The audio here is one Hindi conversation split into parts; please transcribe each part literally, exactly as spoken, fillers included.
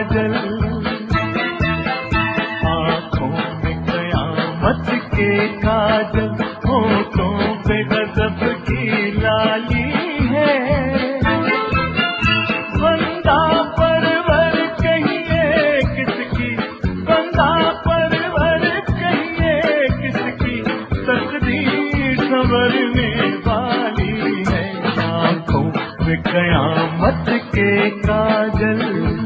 काजल, आँखों में कयामत के काजल, होठों पे गजब की लाली है। बंदा परवर कहिए किसकी, बंदा परवर कहिए किसकी, तकदीर संवरने वाली है। आँखों में कयामत के काजल,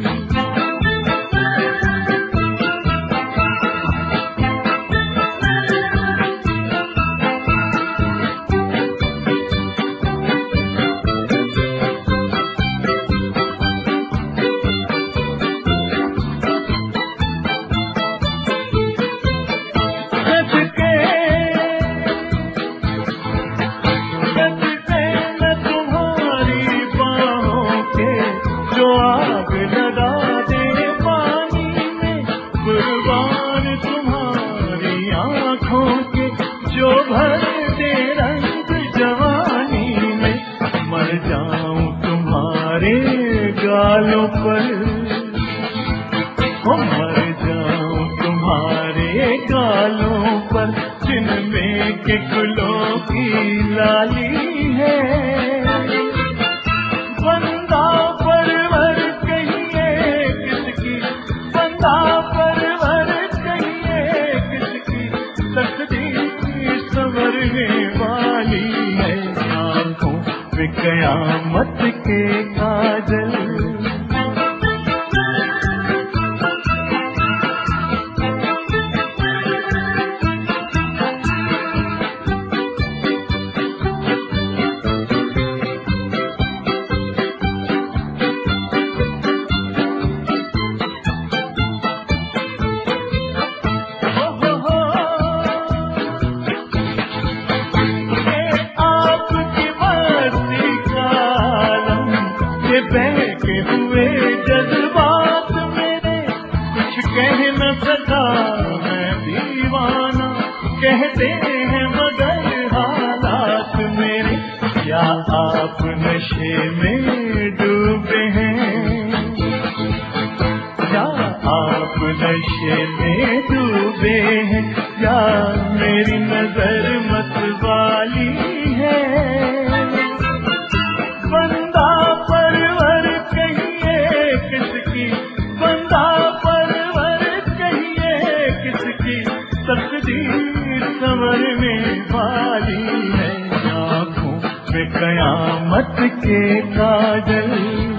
जो भर दे रंग जवानी में, मर जाऊं तुम्हारे गालों पर, ओ मर जाऊं तुम्हारे गालों पर, जिनमें के गुलों की लाली है। बंदा परवर कहिए किसकी, बंदा परवर कहिए किसकी, तकदीर संवरने वाली है। आँखों में कयामत के काजल, बहके हुए जज्बात मेरे, कुछ कह न सका मैं दीवाना, कहते हैं मगर हालात मेरे। क्या आप नशे में डूबे हैं, क्या आप नशे में डूबे हैं, या मेरी नजर मतवाली है। बंदा परवर कहिए किसकी, बंदा परवर कहिए किसकी, तकदीर संवरने वाली है। आँखों में कयामत के काजल,